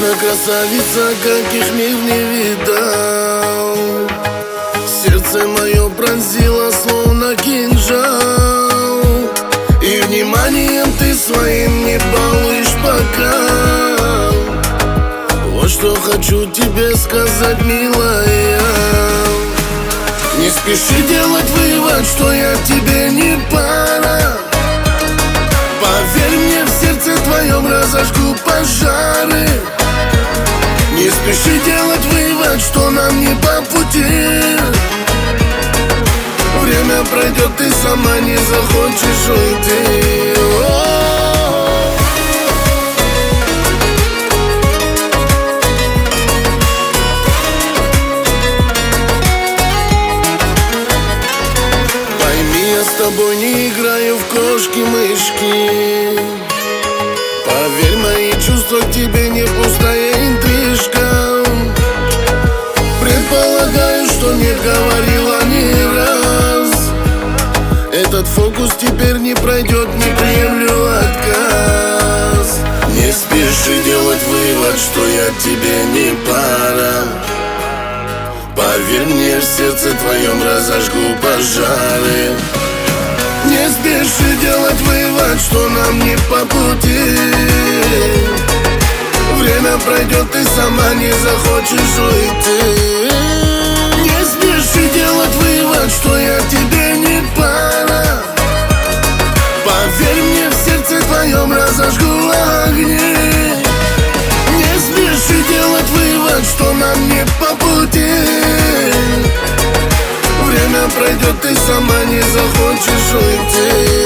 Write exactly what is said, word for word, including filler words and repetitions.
Конечно, красавица, каких мир не видал. Сердце мое пронзило, словно кинжал. И вниманием ты своим не балуешь пока. Вот что хочу тебе сказать, милая. Не спеши делать вывод, что я тебе не пара. Поверь мне, в сердце твоем разожгу пожары. Не спеши делать вывод, что нам не по пути. Время пройдет, ты сама не захочешь уйти. О-о-о. Пойми, я с тобой не играю в кошки-мышки. Поверь, мои чувства к тебе не пустая интрижка. Предполагаю, что не говорила ни раз. Этот фокус теперь не пройдет, не приемлю отказ. Не спеши делать вывод, что я тебе не пара. Поверь мне, в сердце твоем разожгу пожары. Не спеши делать вывод, что нам не по пути. Время пройдет, ты сама не захочешь уйти. Не спеши делать вывод, что я тебе не пара. Поверь мне, в сердце твоем разожгу огни. Не спеши делать вывод, что нам не по пути. Время пройдет, ты сама не захочешь уйти.